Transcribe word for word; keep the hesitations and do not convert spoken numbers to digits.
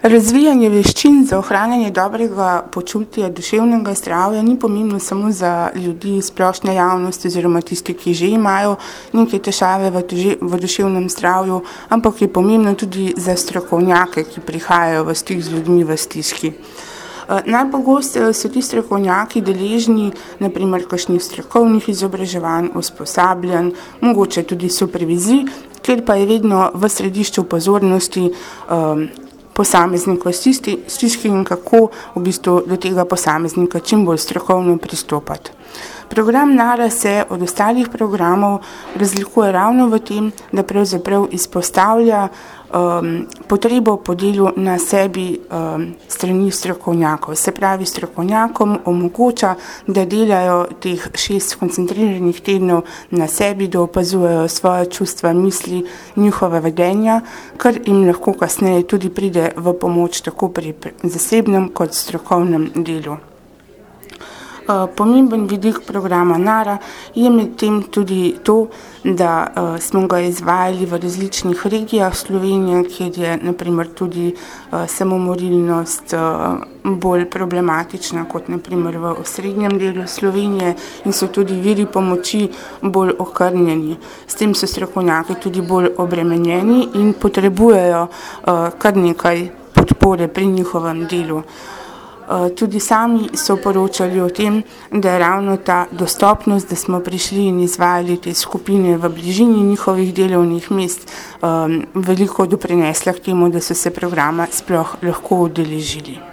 Razvijanje veščin za ohranjanje dobrega počutja duševnega zdravja ni pomembno samo za ljudi iz splošne javnosti oziroma tisti, ki že imajo neke težave v, v duševnem zdravju, ampak je pomembno tudi za strokovnjake, ki prihajajo v stik z ljudmi v stiski. Najpogosteje so ti strokovnjaki deležni naprimer kakšnih strokovnih izobraževanj, usposabljanj, mogoče tudi supervizij, kjer pa je vedno v središču pozornosti um, posameznik v stiski in kako v bistvu do tega posameznika čim bolj strokovno pristopati. Program Nara se od ostalih programov razlikuje ravno v tem, da pravzaprav izpostavlja um, potrebo po delu na sebi um, strani strokovnjakov. Se pravi, strokovnjakom omogoča, da delajo teh šest koncentriranih tednov na sebi, da opazujejo svoje čustva, misli, njihove vedenja, kar jim lahko kasneje tudi pride v pomoč tako pri zasebnem kot strokovnem delu. Pomemben vidik programa Nara je med tem tudi to, da uh, smo ga izvajali v različnih regijah Slovenije, kjer je naprimer tudi uh, samomorilnost uh, bolj problematična kot naprimer v osrednjem delu Slovenije in so tudi viri pomoči bolj okrnjeni. S tem so strokovnjaki tudi bolj obremenjeni in potrebujejo uh, kar nekaj podpore pri njihovem delu. Tudi sami so poročali o tem, da je ravno ta dostopnost, da smo prišli in izvajali te skupine v bližini njihovih delovnih mest, um, veliko doprinesla k temu, da so se programa sploh lahko udeležili.